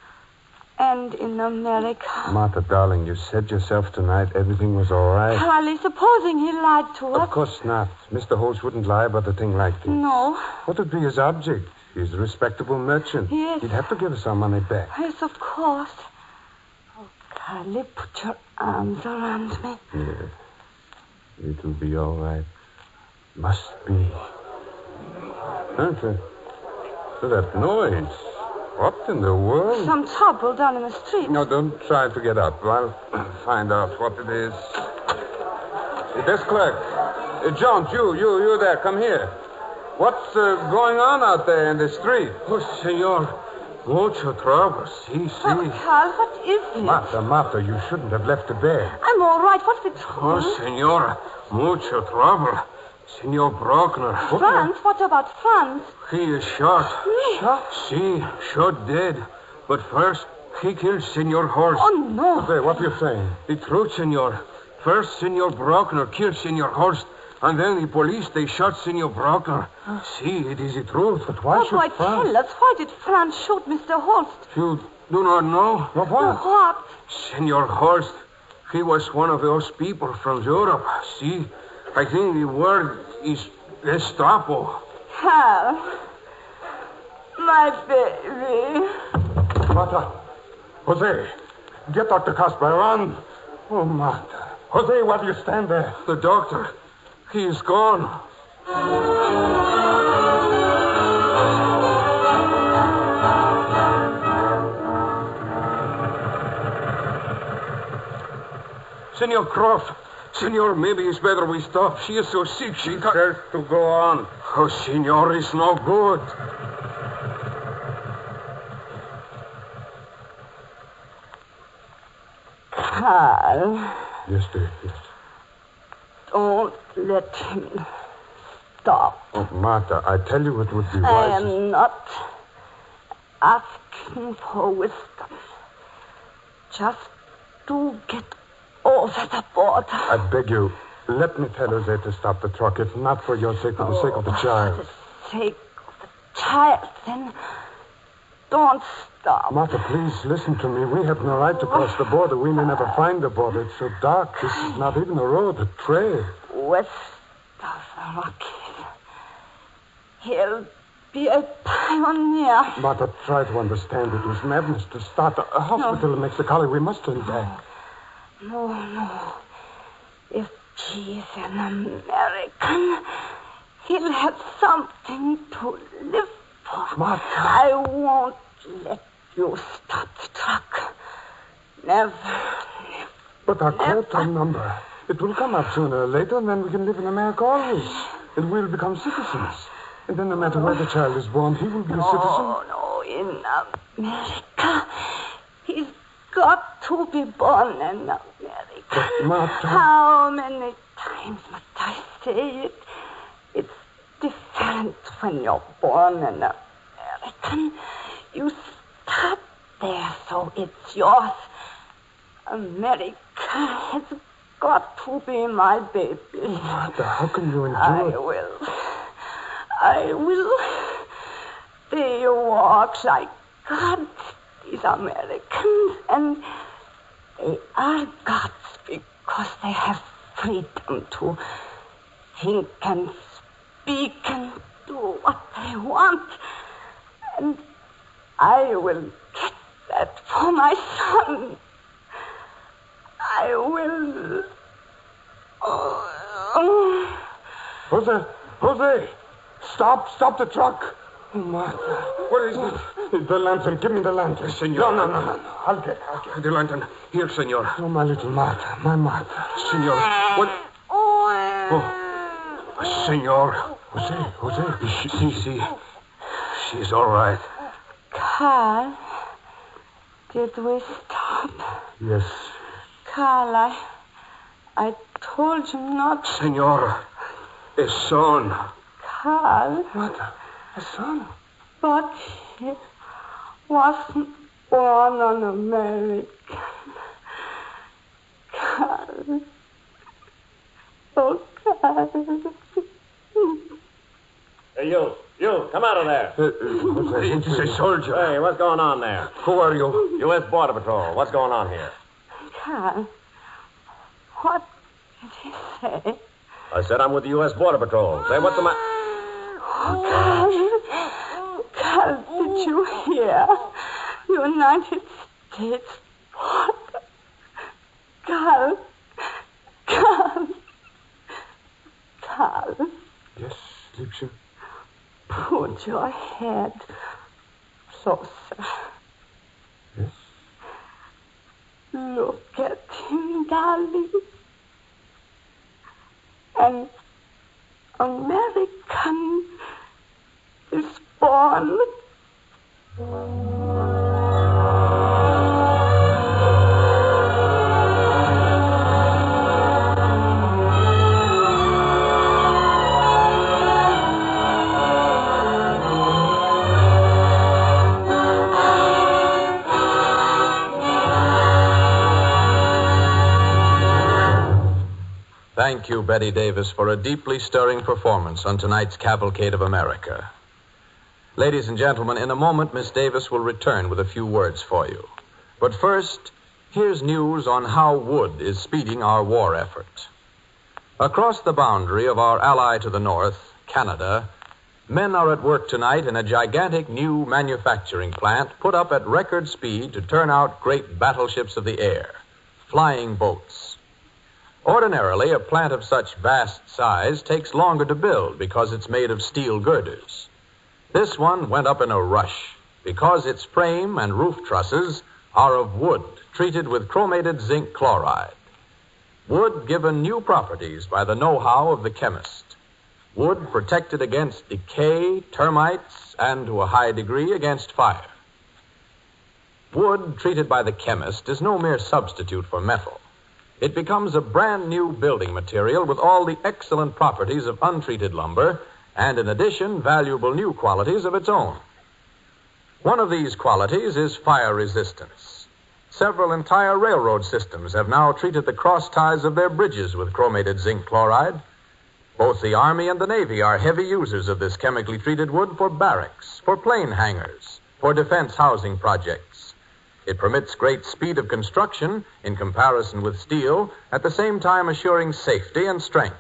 And in America. Martha, darling, you said yourself tonight everything was all right. Carly, supposing he lied to us. Of course not. Mister Holst wouldn't lie about a thing like this. No. What would be his object? He's a respectable merchant. Yes. He'd have to give us our money back. Yes, of course. Oh, Carly, put your arms around me. Yes. It'll be all right. Must be. Huh? To that noise. What in the world? Some trouble down in the street. No, don't try to get up. I'll find out what it is. Hey, desk clerk. Uh, Jones, you, you, you there. Come here. What's uh, going on out there in the street? Oh, senor. Mucho trouble. Si, si. Oh, Carl, what is it? Martha, Martha, you shouldn't have left the bed. I'm all right. What's the trouble? Oh, senora. Mucho trouble. Senor Bruckner. Franz? What about Franz? He is shot. Me? Shot? Si, shot dead. But first, he killed Senor Holst. Oh, no. Hey, what are you saying? The truth, senor. First, Senor Bruckner killed Senor Holst. And then the police, they shot Senor Bruckner. See, it is the truth. But why oh, should why Franz... tell us, why did Franz shoot Mister Holst? You do not know? Well, what? What? Senor Holst, he was one of those people from Europe. See, I think the word is Gestapo. Hal, my baby. Martha, Jose, get Doctor Casper, run. Oh, Martha. Jose, why do you stand there? The doctor, he is gone. Senor Croft. Senor, maybe it's better we stop. She is so sick, she can't... Says to go on. Oh, senor, it's no good. Carl, Yes, dear, yes. don't let him stop. Oh, Martha, I tell you it would be I wise... am not asking for wisdom. Just to get over the border. I beg you, let me tell Jose to stop the truck. If not for your sake, for the sake of the child. For the sake of the child, then don't stop. Martha, please listen to me. We have no right to cross the border. We may never find the border. It's so dark. This is not even a road, a trail. West of the Rockies. He'll be a pioneer. Martha, try to understand. It was madness to start a, a hospital No. in Mexicali. We must turn back. No, no. If he's an American, he'll have something to live for. Martha. I won't let you stop the truck. Never. But our quota number, it will come up sooner or later, and then we can live in America always. And we'll become citizens. And then no matter where the child is born, he will be a citizen. No, no, in America. He's got to be born in America. But, Martha... How many times must I say it? It's different when you're born an American. You start there, so it's yours. America has got to be my baby. Martha, how can you endure I it? will. I will. They walk like gods, these Americans, and they are gods because they have freedom to think and speak and do what they want. And I will get that for my son. I will. Oh. Jose! Jose! Stop! Stop the truck! Oh, Martha. What is it? The lantern. Give me the lantern. Senor. No, no, no, no. no. I'll get it. I'll get it. The lantern. Here, senor. Oh, my little Martha. My Martha. Senor. What? Oh. Senor. Jose, Jose. She, she, she, she's all right. Carl, did we stop? Yes. Carl, I, I told you not. Senor, a son. Carl. Martha, a son. But he wasn't born an American. Carl. Oh, Carl. Hey, you. You, come out of there. Uh, uh, Jose, It is a soldier. Hey, what's going on there? Who are you? U S Border Patrol. What's going on here? Carl, what did he say? I said I'm with the U S Border Patrol. Say, what's the matter? Carl, Carl, did you hear? United States border. Carl, Carl, Carl. Yes, Liebchen. Put your head closer. Yes? Look at him, darling. An American is born. Thank you, Betty Davis, for a deeply stirring performance on tonight's Cavalcade of America. Ladies and gentlemen, in a moment, Miss Davis will return with a few words for you. But first, here's news on how wood is speeding our war effort. Across the boundary of our ally to the north, Canada, men are at work tonight in a gigantic new manufacturing plant put up at record speed to turn out great battleships of the air, flying boats. Ordinarily, a plant of such vast size takes longer to build because it's made of steel girders. This one went up in a rush because its frame and roof trusses are of wood treated with chromated zinc chloride. Wood given new properties by the know-how of the chemist. Wood protected against decay, termites, and to a high degree against fire. Wood treated by the chemist is no mere substitute for metal. It becomes a brand new building material with all the excellent properties of untreated lumber and, in addition, valuable new qualities of its own. One of these qualities is fire resistance. Several entire railroad systems have now treated the cross ties of their bridges with chromated zinc chloride. Both the Army and the Navy are heavy users of this chemically treated wood for barracks, for plane hangars, for defense housing projects. It permits great speed of construction in comparison with steel, at the same time assuring safety and strength.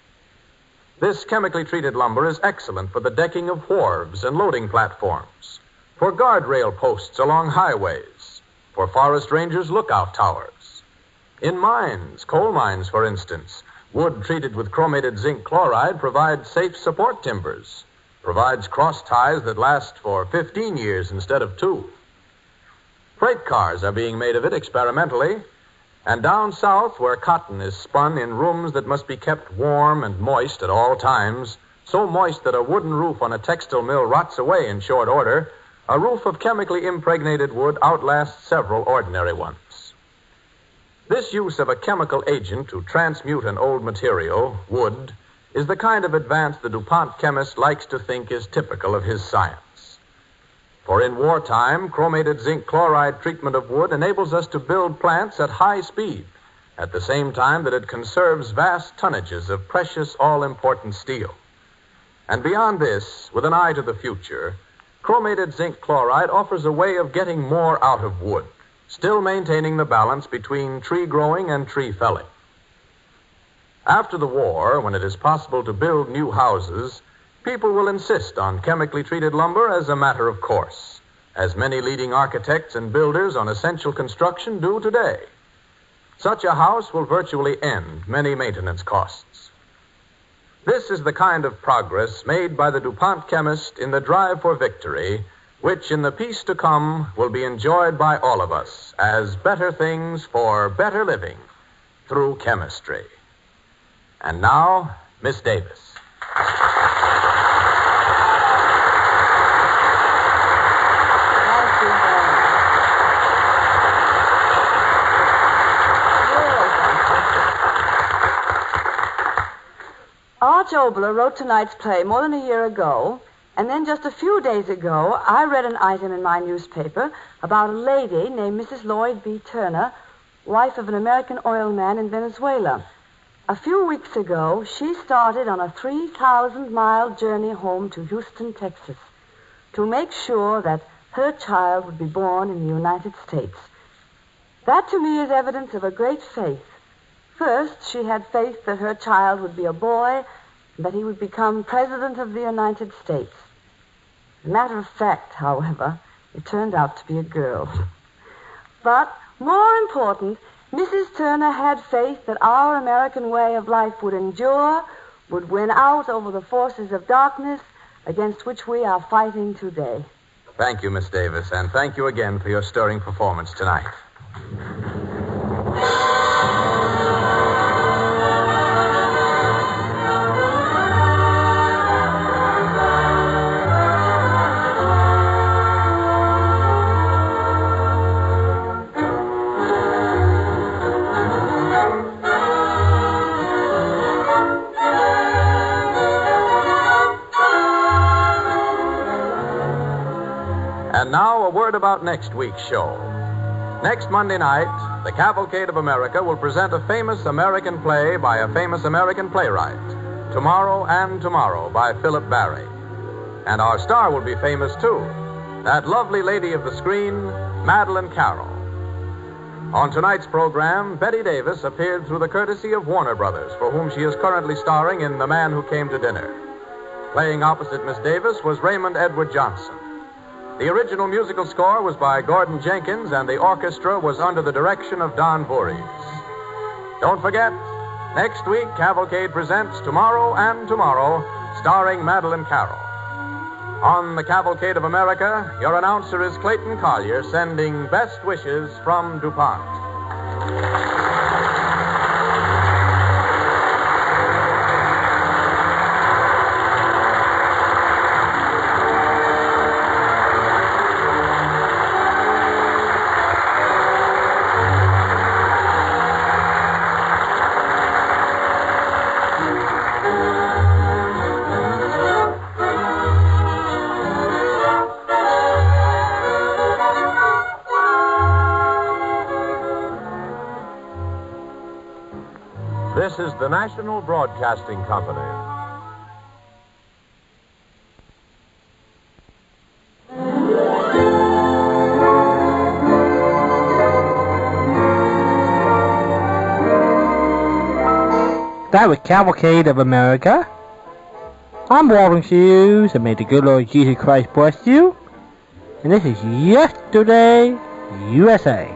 This chemically treated lumber is excellent for the decking of wharves and loading platforms, for guardrail posts along highways, for forest rangers' lookout towers. In mines, coal mines, for instance, wood treated with chromated zinc chloride provides safe support timbers, provides cross ties that last for fifteen years instead of two. Freight cars are being made of it experimentally, and down south, where cotton is spun in rooms that must be kept warm and moist at all times, so moist that a wooden roof on a textile mill rots away in short order, a roof of chemically impregnated wood outlasts several ordinary ones. This use of a chemical agent to transmute an old material, wood, is the kind of advance the DuPont chemist likes to think is typical of his science. For in wartime, chromated zinc chloride treatment of wood enables us to build plants at high speed, at the same time that it conserves vast tonnages of precious, all-important steel. And beyond this, with an eye to the future, chromated zinc chloride offers a way of getting more out of wood, still maintaining the balance between tree growing and tree felling. After the war, when it is possible to build new houses, people will insist on chemically treated lumber as a matter of course, as many leading architects and builders on essential construction do today. Such a house will virtually end many maintenance costs. This is the kind of progress made by the DuPont chemist in the drive for victory, which in the peace to come will be enjoyed by all of us as better things for better living through chemistry. And now, Miss Davis. Arch Oboler wrote tonight's play more than a year ago, and then just a few days ago, I read an item in my newspaper about a lady named Missus Lloyd B. Turner, wife of an American oil man in Venezuela. A few weeks ago, she started on a three thousand mile journey home to Houston, Texas, to make sure that her child would be born in the United States. That, to me, is evidence of a great faith. First, she had faith that her child would be a boy and that he would become President of the United States. As a matter of fact, however, it turned out to be a girl. But, more important, Missus Turner had faith that our American way of life would endure, would win out over the forces of darkness against which we are fighting today. Thank you, Miss Davis, and thank you again for your stirring performance tonight. And now a word about next week's show. Next Monday night, the Cavalcade of America will present a famous American play by a famous American playwright, Tomorrow and Tomorrow by Philip Barry. And our star will be famous, too, that lovely lady of the screen, Madeleine Carroll. On tonight's program, Betty Davis appeared through the courtesy of Warner Brothers, for whom she is currently starring in The Man Who Came to Dinner. Playing opposite Miss Davis was Raymond Edward Johnson. The original musical score was by Gordon Jenkins, and the orchestra was under the direction of Don Voorhees. Don't forget, next week, Cavalcade presents Tomorrow and Tomorrow, starring Madeleine Carroll. On the Cavalcade of America, your announcer is Clayton Collier, sending best wishes from DuPont. This is the National Broadcasting Company. That was Cavalcade of America. I'm Walden Hughes, and may the good Lord Jesus Christ bless you. And this is Yesterday, U S A.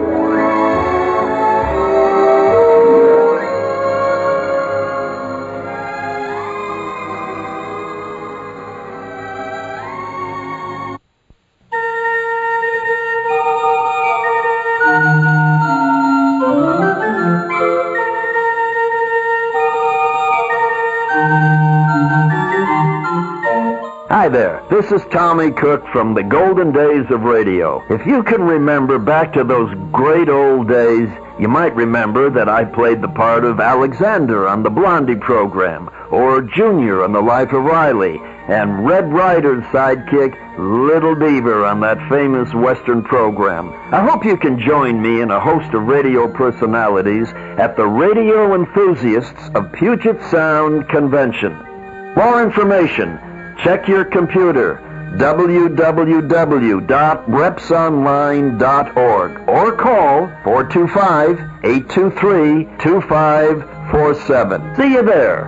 Hi there, this is Tommy Cook from the golden days of radio. If you can remember back to those great old days, you might remember that I played the part of Alexander on the Blondie program, or Junior on The Life of Riley, and Red Ryder's sidekick, Little Beaver, on that famous Western program. I hope you can join me and a host of radio personalities at the Radio Enthusiasts of Puget Sound Convention. More information, check your computer, w w w dot reps online dot org, or call four two five, eight two three, two five four seven. See you there.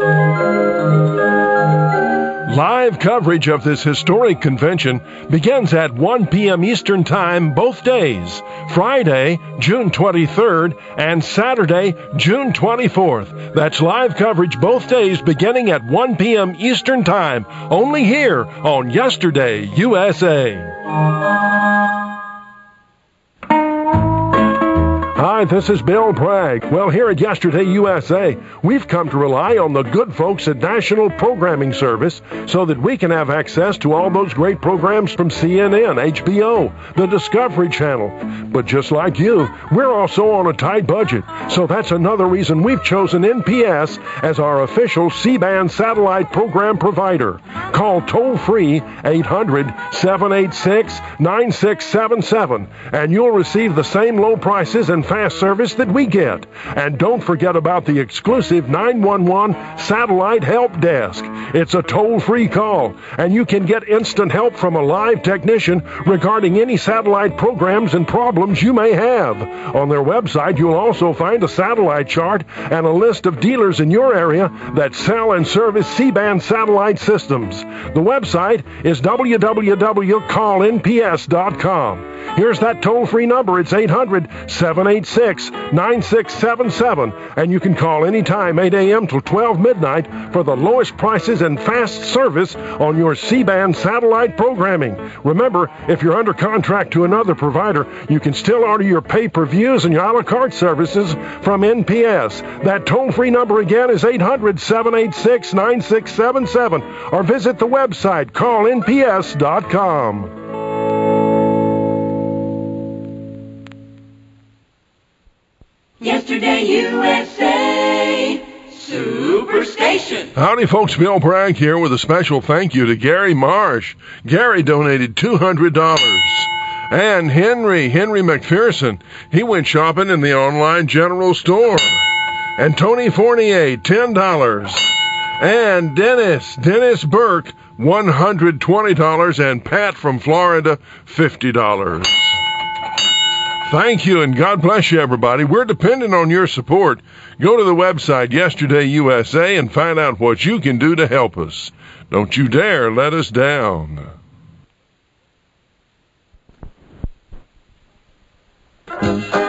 Live coverage of this historic convention begins at one p.m. Eastern Time both days, Friday, June twenty-third, and Saturday, June twenty-fourth. That's live coverage both days beginning at one p.m. Eastern Time, only here on Yesterday, U S A. Hi, this is Bill Bragg. Well, here at Yesterday U S A, we've come to rely on the good folks at National Programming Service so that we can have access to all those great programs from C N N, H B O, the Discovery Channel. But just like you, we're also on a tight budget, so that's another reason we've chosen N P S as our official C-band satellite program provider. Call toll-free eight hundred, seven eight six, nine six seven seven, and you'll receive the same low prices and fast service that we get. And don't forget about the exclusive nine one one Satellite Help Desk. It's a toll-free call, and you can get instant help from a live technician regarding any satellite programs and problems you may have. On their website, you'll also find a satellite chart and a list of dealers in your area that sell and service C-band satellite systems. The website is w w w dot call n p s dot com. Here's that toll-free number. It's eight hundred, seven eight six, nine six seven seven, and you can call anytime, eight a.m. till twelve midnight, for the lowest prices and fast service on your C-band satellite programming. Remember, if you're under contract to another provider, you can still order your pay-per-views and your a la carte services from N P S. That toll-free number again is eight hundred, seven eight six, nine six seven seven, or visit the website, call n p s dot com. Yesterday U S A Superstation. Howdy, folks. Bill Bragg here with a special thank you to Gary Marsh. Gary donated two hundred dollars. And Henry, Henry McPherson, he went shopping in the online general store. And Tony Fournier, ten dollars. And Dennis, Dennis Burke, one hundred twenty dollars. And Pat from Florida, fifty dollars. Thank you, and God bless you, everybody. We're dependent on your support. Go to the website, Yesterday U S A, and find out what you can do to help us. Don't you dare let us down.